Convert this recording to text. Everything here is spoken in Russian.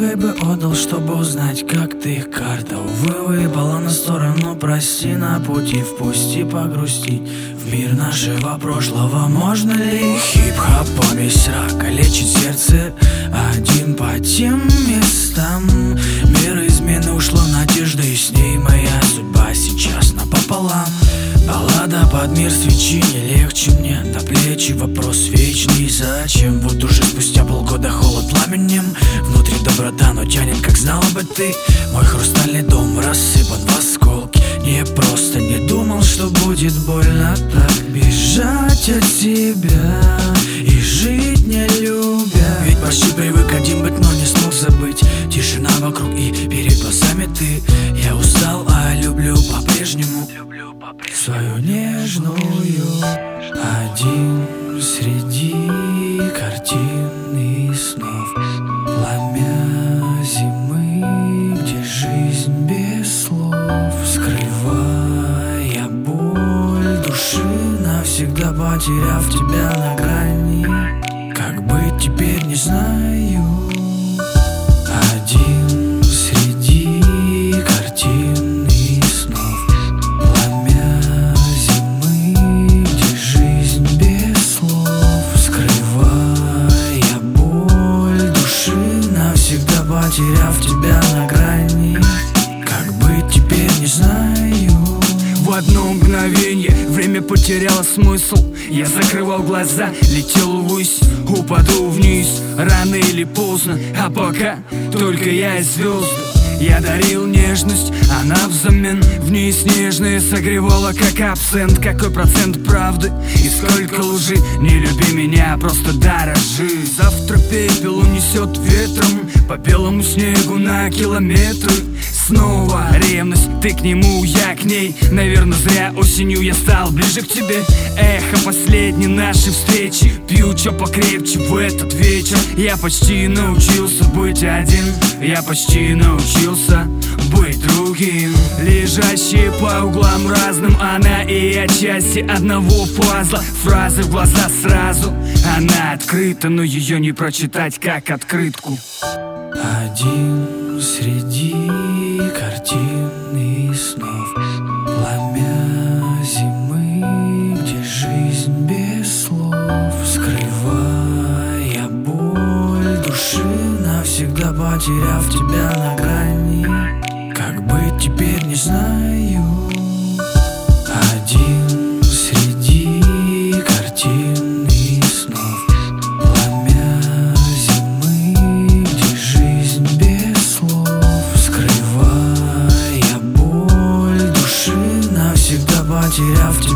многое бы отдал, чтобы узнать, как ты их карта. Увы, выпала на сторону, прости, на пути впусти погрустить в мир нашего прошлого. Можно ли хип-хоп, помесь рака, лечит сердце один по тем местам? Мир измены, ушло надежда, и с ней моя судьба сейчас напополам. Баллада под мир свечи, не легче мне до плечи, вопрос вечный. Зачем? Вот уже спустя полгода холод пламенем внутри доброта, но тянет, как знала бы ты. Мой хрустальный дом рассыпан в осколки. Не просто не думал, что будет больно так бежать от себя и жить не любя. Ведь почти привык один быть, но не смог забыть. Тишина вокруг и перед глазами ты. Я устал, а люблю по-прежнему свою нежную. Один среди картин и снов, пламя зимы, где жизнь без слов, скрывая боль души, навсегда потеряв тебя на грани. Как быть теперь, не знаю. Один среди картин и снов, пламя зимы, где жизнь без слов, скрывая боль души, навсегда потеряв тебя на грани. Как быть теперь, не знаю. В одно мгновение время потеряло смысл. Я закрывал глаза, летел ввысь, упаду вниз рано или поздно, а пока только я и звезды. Я дарил нежность, она взамен в ней снежная согревала, как абсент. Какой процент правды и сколько лжи? Не люби меня, просто дорожи. Завтра пепел унесет ветром по белому снегу на километры. Снова ревность, ты к нему, я к ней. Наверное, зря осенью я стал ближе к тебе. Эхо последней нашей встречи. Пью чё покрепче в этот вечер. Я почти научился быть один. Я почти научился быть другим. Лежащие по углам разным, она и я части одного пазла. Фразы в глаза сразу. Она открыта, но ее не прочитать как открытку. Один среди картин и снов, пламя зимы, где жизнь без слов, скрывая боль души, навсегда потеряв тебя на грани. Как быть теперь, не знаю. Один среди картин и снов, пламя зимы, где жизнь без слов, скрывая боль души, навсегда потеряв тебя.